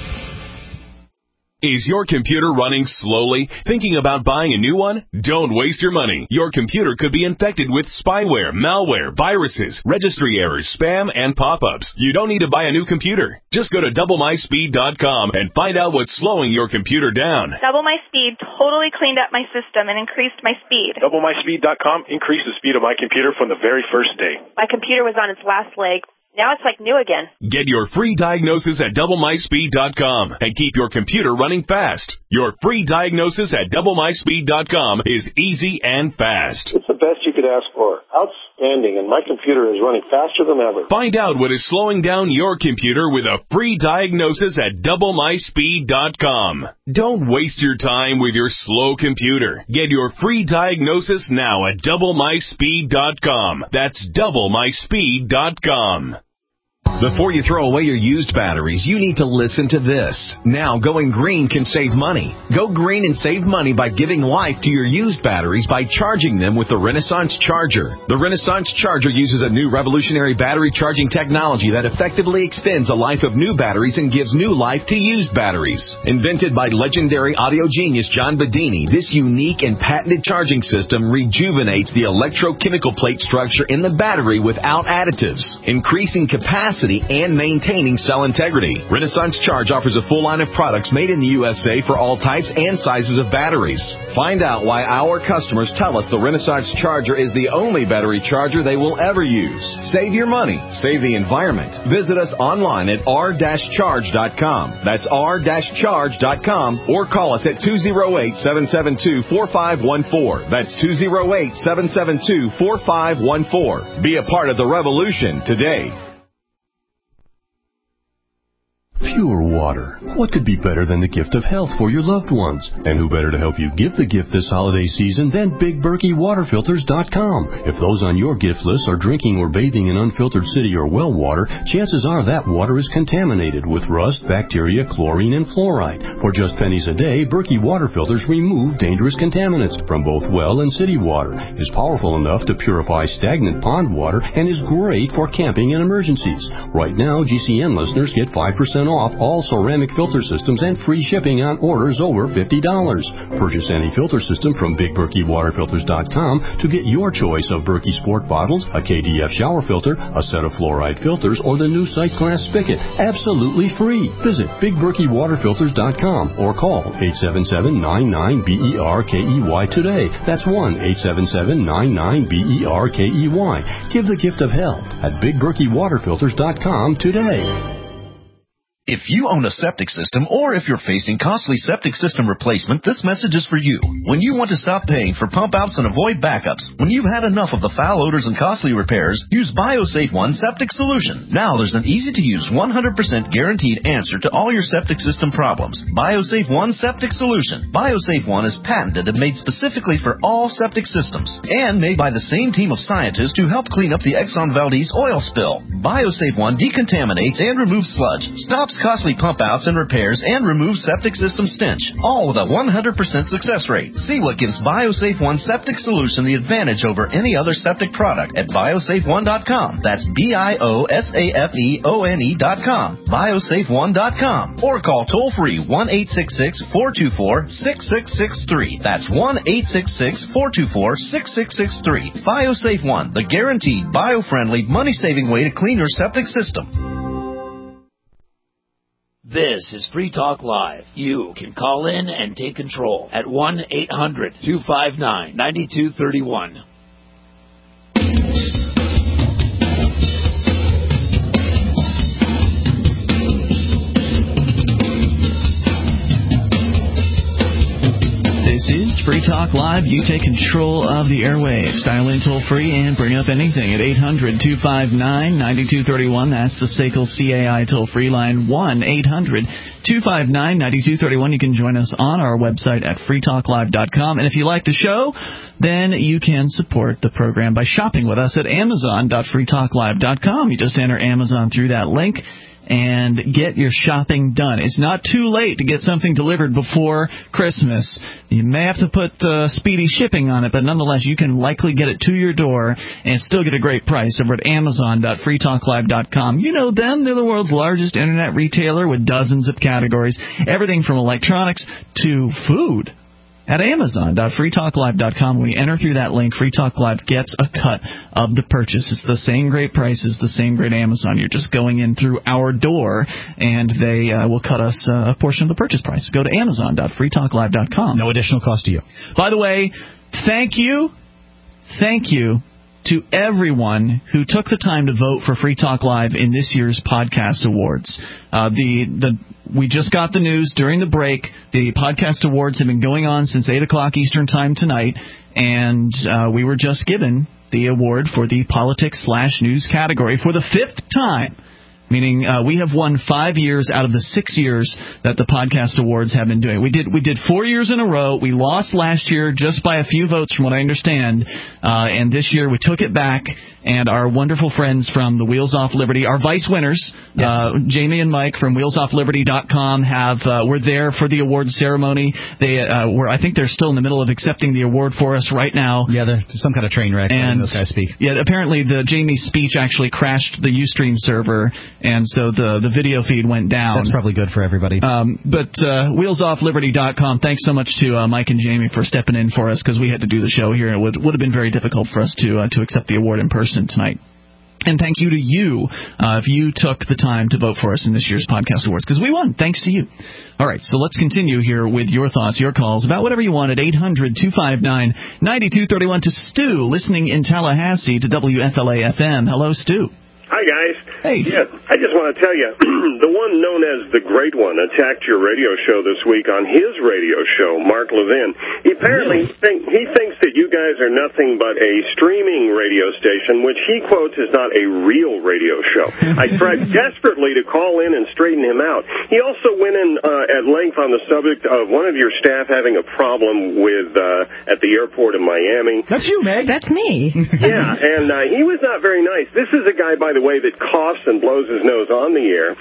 Is your computer running slowly? Thinking about buying a new one? Don't waste your money. Your computer could be infected with spyware, malware, viruses, registry errors, spam, and pop-ups. You don't need to buy a new computer. Just go to double my speed dot com and find out what's slowing your computer down. Double My Speed totally cleaned up my system and increased my speed. double my speed dot com increased the speed of my computer from the very first day. My computer was on its last leg. Now it's like new again. Get your free diagnosis at double my speed dot com and keep your computer running fast. Your free diagnosis at double my speed dot com is easy and fast. It's the best you could ask for. Outstanding, and my computer is running faster than ever. Find out what is slowing down your computer with a free diagnosis at double my speed dot com. Don't waste your time with your slow computer. Get your free diagnosis now at double my speed dot com. That's double my speed dot com. Before you throw away your used batteries, you need to listen to this. Now, going green can save money. Go green and save money by giving life to your used batteries by charging them with the Renaissance Charger. The Renaissance Charger uses a new revolutionary battery charging technology that effectively extends the life of new batteries and gives new life to used batteries. Invented by legendary audio genius John Bedini, this unique and patented charging system rejuvenates the electrochemical plate structure in the battery without additives, increasing capacity and maintaining cell integrity. Renaissance Charge offers a full line of products made in the U S A for all types and sizes of batteries. Find out why our customers tell us the Renaissance Charger is the only battery charger they will ever use. Save your money. Save the environment. Visit us online at r dash charge dot com. That's r dash charge dot com, or call us at two oh eight, seven seven two, four five one four. That's two oh eight, seven seven two, four five one four. Be a part of the revolution today. The pure water. What could be better than the gift of health for your loved ones? And who better to help you give the gift this holiday season than Big Berkey Water Filters dot com? If those on your gift list are drinking or bathing in unfiltered city or well water, chances are that water is contaminated with rust, bacteria, chlorine, and fluoride. For just pennies a day, Berkey Water Filters remove dangerous contaminants from both well and city water, is powerful enough to purify stagnant pond water, and is great for camping and emergencies. Right now, G C N listeners get five percent off all ceramic filter systems and free shipping on orders over fifty dollars. Purchase any filter system from Big Berkey Water Filters dot com to get your choice of Berkey Sport bottles, a K D F shower filter, a set of fluoride filters, or the new Sight Glass spigot. Absolutely free. Visit Big Berkey Water Filters dot com or call eight seven seven, nine nine, B E R K E Y today. That's one eight seven seven, nine nine, B E R K E Y. Give the gift of health at Big Berkey Water Filters dot com today. If you own a septic system, or if you're facing costly septic system replacement, this message is for you. When you want to stop paying for pump outs and avoid backups, when you've had enough of the foul odors and costly repairs, use BioSafe One Septic Solution. Now there's an easy-to-use one hundred percent guaranteed answer to all your septic system problems. BioSafe One Septic Solution. BioSafe One is patented and made specifically for all septic systems, and made by the same team of scientists who helped clean up the Exxon Valdez oil spill. BioSafe One decontaminates and removes sludge, stops costly pump outs and repairs, and remove septic system stench, all with a one hundred percent success rate. See what gives BioSafe One Septic Solution the advantage over any other septic product at biosafe one dot com. That's B I O S A F E O N E dot com. biosafe one dot com. Or call toll-free one eight six six, four two four, six six six three. That's one eight six six, four two four, six six six three. BioSafe One, the guaranteed, bio-friendly, money-saving way to clean your septic system. This is Free Talk Live. You can call in and take control at one eight hundred, two five nine, nine two three one. This is Free Talk Live. You take control of the airwaves. Dial in toll free and bring up anything at eight hundred, two five nine, nine two three one. That's the S A C L C A I toll free line, one eight hundred, two five nine, nine two three one. You can join us on our website at free talk live dot com. And if you like the show, then you can support the program by shopping with us at amazon dot free talk live dot com. You just enter Amazon through that link and get your shopping done. It's not too late to get something delivered before Christmas. You may have to put uh, speedy shipping on it, but nonetheless, you can likely get it to your door and still get a great price over at amazon dot free talk live dot com. You know them. They're the world's largest internet retailer with dozens of categories, everything from electronics to food. At amazon dot free talk live dot com, when you enter through that link, Free Talk Live gets a cut of the purchase. It's the same great prices, the same great Amazon. You're just going in through our door, and they uh, will cut us uh, a portion of the purchase price. Go to amazon dot free talk live dot com. No additional cost to you. By the way, thank you, thank you to everyone who took the time to vote for Free Talk Live in this year's Podcast Awards. Uh, the the we just got the news during the break. The Podcast Awards have been going on since eight o'clock Eastern Time tonight, and uh, we were just given the award for the politics slash news category for the fifth time. Meaning uh, we have won five years out of the six years that the Podcast Awards have been doing. We did we did four years in a row. We lost last year just by a few votes from what I understand. Uh, and this year we took it back. And our wonderful friends from the Wheels Off Liberty, our vice winners, yes. uh, Jamie and Mike from wheels off liberty dot com, have uh, were there for the award ceremony. They uh, were, I think, they're still in the middle of accepting the award for us right now. Yeah, there's some kind of train wreck. And those guys speak. Yeah, apparently the Jamie's speech actually crashed the Ustream server, and so the the video feed went down. That's probably good for everybody. Um, but uh, wheels off liberty dot com, thanks so much to uh, Mike and Jamie for stepping in for us because we had to do the show here. It would would have been very difficult for us to uh, to accept the award in person tonight. And thank you to you uh, if you took the time to vote for us in this year's Podcast Awards, because we won, thanks to you. All right, so let's continue here with your thoughts, your calls about whatever you want at eight hundred, two five nine, nine two three one to Stu, listening in Tallahassee to W F L A F M. Hello, Stu. Hi, guys. Hey. Yeah, I just want to tell you, the one known as the Great One attacked your radio show this week on his radio show, Mark Levin. He apparently really? think, he thinks that you guys are nothing but a streaming radio station, which he quotes is not a real radio show. I tried desperately to call in and straighten him out. He also went in uh, at length on the subject of one of your staff having a problem with uh, at the airport in Miami. That's you, Meg. That's me. Yeah, and uh, he was not very nice. This is a guy, by the way, that coughs and blows his nose on the air.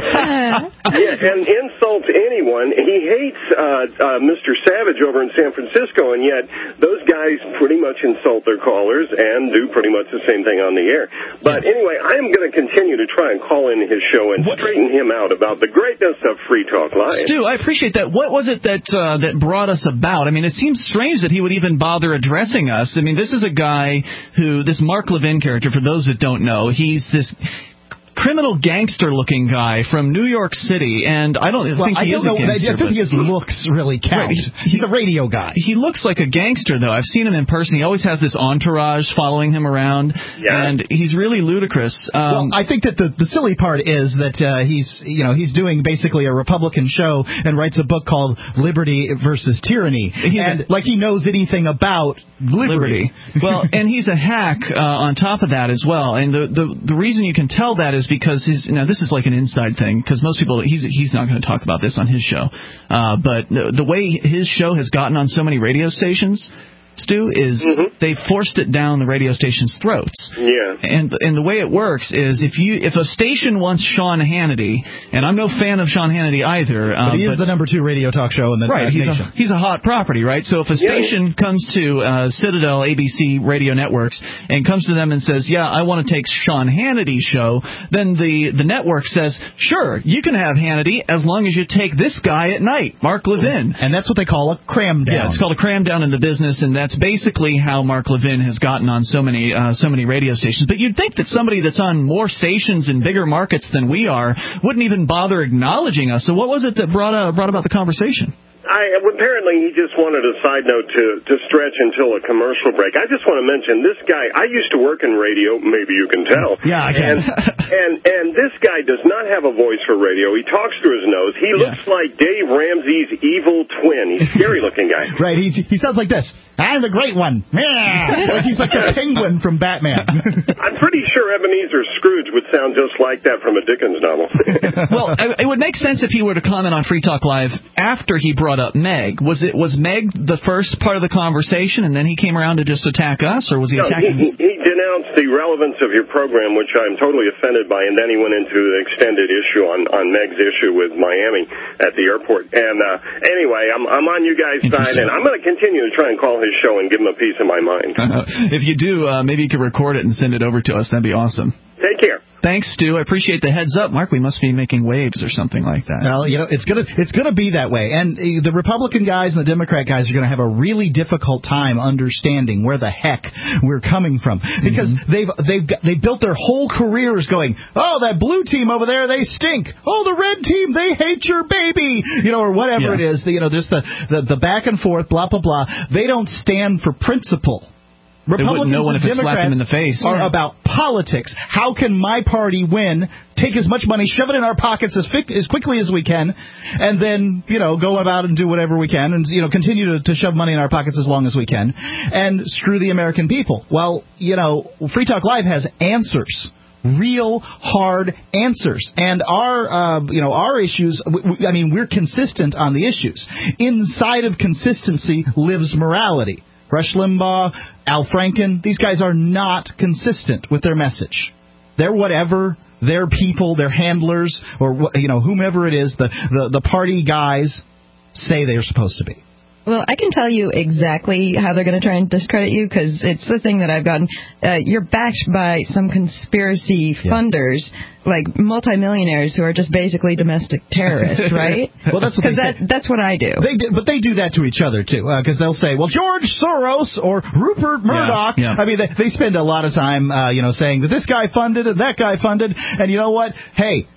Yeah, and insults anyone. He hates uh, uh, Mister Savage over in San Francisco, and yet those guys pretty much insult their callers and do pretty much the same thing on the air. But anyway, I am going to continue to try and call in his show and straighten him out about the greatness of Free Talk Live. Stu, I appreciate that. What was it that uh, that brought us about? I mean, it seems strange that he would even bother addressing us. I mean, this is a guy who, this Mark Levin character, for those that don't know, he's this criminal gangster-looking guy from New York City, and I don't well, think I he don't is know, a gangster. I think his looks really count. Right, he's, he's a radio guy. He looks like a gangster, though. I've seen him in person. He always has this entourage following him around, yeah. and he's really ludicrous. Um, well, I think that the, the silly part is that uh, he's, you know, he's doing basically a Republican show and writes a book called Liberty versus Tyranny, and a, like he knows anything about liberty. liberty. Well, and he's a hack uh, on top of that as well, and the, the, the reason you can tell that is because his... Now, this is like an inside thing, because most people, he's he's not going to talk about this on his show. Uh, but the, the way his show has gotten on so many radio stations, Stu, is mm-hmm. they forced it down the radio station's throats. Yeah. And and the way it works is if you if a station wants Sean Hannity, and I'm no fan of Sean Hannity either. Uh, but he is but, the number two radio talk show in the right, he's nation. A, he's a hot property, right? So if a station yeah. comes to uh, Citadel, A B C radio networks, and comes to them and says, yeah, I want to take Sean Hannity's show, then the, the network says, sure, you can have Hannity as long as you take this guy at night, Mark Levin. And that's what they call a cram down. Yeah, it's called a cram down in the business, and that's basically how Mark Levin has gotten on so many uh, so many radio stations. But you'd think that somebody that's on more stations in bigger markets than we are wouldn't even bother acknowledging us. So what was it that brought uh, brought about the conversation? I, apparently, he just wanted a side note to, to stretch until a commercial break. I just want to mention this guy. I used to work in radio. Maybe you can tell. Yeah, I can. And, and, and this guy does not have a voice for radio. He talks through his nose. He yeah. looks like Dave Ramsey's evil twin. He's a scary-looking guy. Right. He, he sounds like this. I'm the great one. Yeah. Like he's like the penguin from Batman. I'm pretty sure Ebenezer Scrooge would sound just like that from a Dickens novel. Well, it would make sense if he were to comment on Free Talk Live after he brought up Meg. Was it was Meg the first part of the conversation, and then he came around to just attack us, or was he no, attacking he, he denounced the relevance of your program, which I'm totally offended by, and then he went into the extended issue on, on Meg's issue with Miami at the airport. And uh, anyway, I'm, I'm on you guys' side, and I'm going to continue to try and call his show and give him a piece of my mind. Uh, if you do, uh, maybe you could record it and send it over to us. That'd be awesome. Take care. Thanks, Stu. I appreciate the heads up. Mark, we must be making waves or something like that. Well, you know, it's gonna it's gonna be that way. And the Republican guys and the Democrat guys are going to have a really difficult time understanding where the heck we're coming from, because mm-hmm. they've they've got, they built their whole careers going, oh, that blue team over there, they stink. Oh, the red team, they hate your baby, you know, or whatever yeah. it is. You know, just the, the the back and forth, blah blah blah. They don't stand for principle. Republicans know and if it slapped him in the face. are yeah. about politics. How can my party win, take as much money, shove it in our pockets as, fi- as quickly as we can, and then, you know, go about and do whatever we can and, you know, continue to, to shove money in our pockets as long as we can, and screw the American people. Well, you know, Free Talk Live has answers. Real hard answers, and our, uh, you know, our issues. We, I mean, we're consistent on the issues. Inside of consistency lives morality. Rush Limbaugh, Al Franken, these guys are not consistent with their message. They're whatever their people, their handlers, or you know, whomever it is, the, the, the party guys say they're supposed to be. Well, I can tell you exactly how they're going to try and discredit you, because it's the thing that I've gotten. Uh, you're backed by some conspiracy funders, yeah. like multimillionaires who are just basically domestic terrorists, right? Well, that's what they that, say. That's what I do. They do, but they do that to each other too, because uh, they'll say, "Well, George Soros or Rupert Murdoch." Yeah, yeah. I mean, they, they spend a lot of time, uh, you know, saying that this guy funded and that guy funded, and you know what? Hey,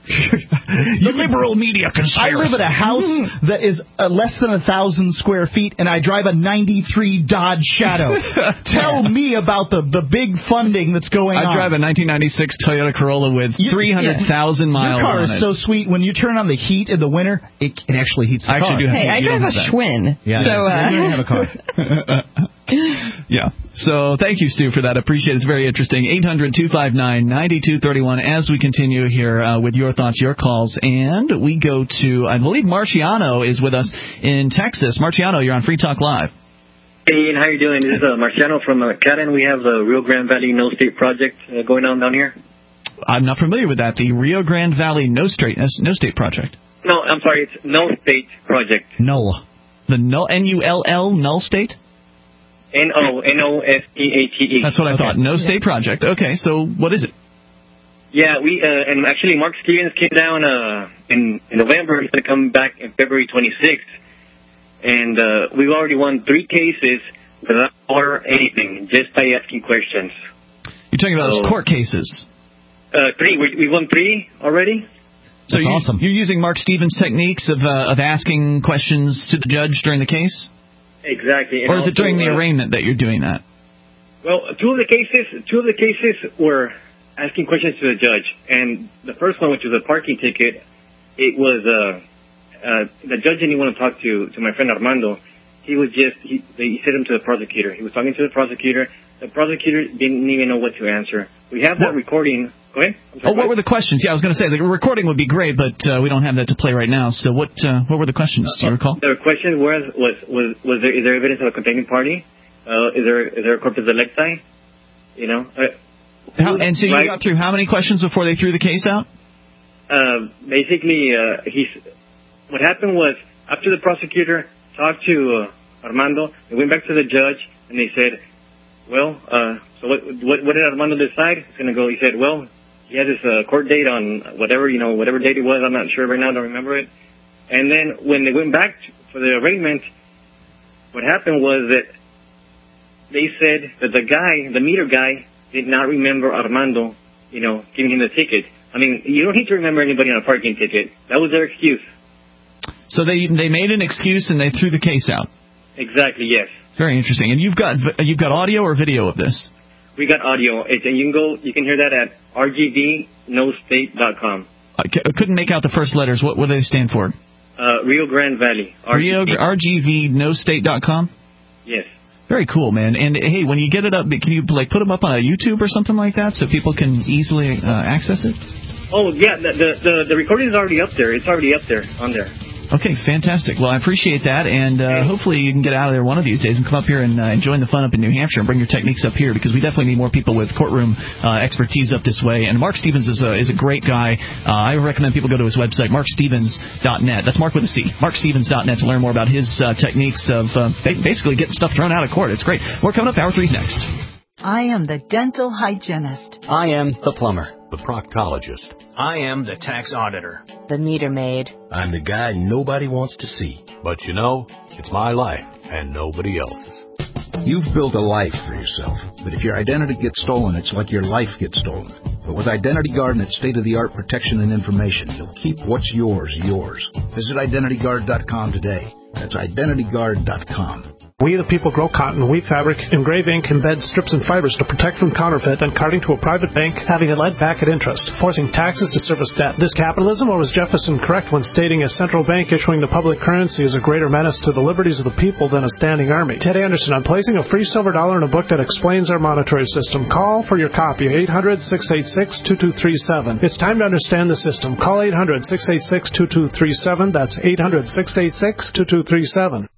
the liberal media conspiracy. I live in a house that is uh, less than a thousand square feet, and I drive a ninety-three Dodge Shadow. Tell me about the the big funding that's going I on. I drive a nineteen ninety-six Toyota Corolla with three hundred thousand miles Your car on is it. so sweet. When you turn on the heat in the winter, it, it actually heats the I car. actually do have Hey, I drive a Schwinn. Yeah, so, uh, you don't have a car. Yeah. So thank you, Stu, for that. I appreciate it. It's very interesting. eight hundred two five nine nine two three one as we continue here uh, with your thoughts, your calls. And we go to, I believe Marciano is with us in Texas. Marciano, you're on Free Talk Live. Hey, Ian, how you doing? This is uh, Marciano from uh, Caden. We have the Rio Grande Valley No State Project uh, going on down here. I'm not familiar with that. The Rio Grande Valley No State No State Project. No, I'm sorry. It's No State Project. Null. The null, N U L L, Null State? N O N O S T A T E. That's what I okay. thought. No State Project. Okay, so what is it? Yeah, we uh, and actually Mark Stevens came down uh, in, in November. He's going to come back in February twenty-sixth. And uh, we've already won three cases without or anything, just by asking questions. You're talking about so, those court cases? Uh, three. We, we won three already. So That's you, awesome. You're using Mark Stevens' techniques of uh, of asking questions to the judge during the case? Exactly. And Or is it also, during the uh, arraignment that you're doing that? Well, two of the cases, two of the cases were asking questions to the judge, and the first one, which was a parking ticket, it was uh, uh, the judge didn't want to talk to to my friend Armando. He was just he, he sent him to the prosecutor. He was talking to the prosecutor. The prosecutor didn't even know what to answer. We have that recording. Go ahead. I'm sorry, Oh, what were the questions? Yeah, I was going to say the recording would be great, but uh, we don't have that to play right now. So what uh, what were the questions? Do you recall? The question was was was was there is there evidence of a contending party? Uh, is there is there a corpus delicti? You know. Uh, How, and so you right? got through how many questions before they threw the case out? Uh, basically, uh, he's what happened was after the prosecutor talked to uh, Armando, they went back to the judge and they said, "Well, uh, so what, what what did Armando decide? He's going to go." He said, "Well, he has his uh, court date on whatever you know whatever date it was. I'm not sure right now. I don't remember it." And then when they went back for the arraignment, what happened was that they said that the guy, the meter guy, did not remember Armando, you know, giving him the ticket. I mean, you don't need to remember anybody on a parking ticket. That was their excuse. So they they made an excuse and they threw the case out. Exactly, yes. Very interesting. And you've got you've got audio or video of this? We got audio. It, and you can go, you can hear that at R G V no state dot com. I c- I couldn't make out the first letters. What what do they stand for? Uh, Rio Grande Valley. R G V. Rio R G V no state dot com. Yes. Very cool, man. And hey, when you get it up, can you like put them up on a YouTube or something like that so people can easily uh, access it? Oh yeah, the, the the the recording is already up there. It's already up there on there. Okay, fantastic. Well, I appreciate that, and uh, hopefully you can get out of there one of these days and come up here and uh, join the fun up in New Hampshire and bring your techniques up here, because we definitely need more people with courtroom uh, expertise up this way. And Mark Stevens is a, is a great guy. Uh, I recommend people go to his website, mark stevens dot net. That's Mark with a C, mark stevens dot net, to learn more about his uh, techniques of uh, basically getting stuff thrown out of court. It's great. More coming up. Hour three's next. I am the dental hygienist. I am the plumber. The proctologist. I am the tax auditor. The meter maid. I'm the guy nobody wants to see. But you know, it's my life and nobody else's. You've built a life for yourself, but if your identity gets stolen, it's like your life gets stolen. But with Identity Guard and its state-of-the-art protection and information, you'll keep what's yours yours. Visit identity guard dot com today. That's identity guard dot com. We the people grow cotton, weave fabric, engrave ink, embed strips and fibers to protect from counterfeit and carting to a private bank, having it lent back at interest, forcing taxes to service debt. This capitalism, or was Jefferson correct when stating a central bank issuing the public currency is a greater menace to the liberties of the people than a standing army? Ted Anderson, I'm placing a free silver dollar in a book that explains our monetary system. Call for your copy, eight hundred, six eight six, two two three seven. It's time to understand the system. Call eight hundred, six eight six, two two three seven. That's eight hundred, six eight six, two two three seven.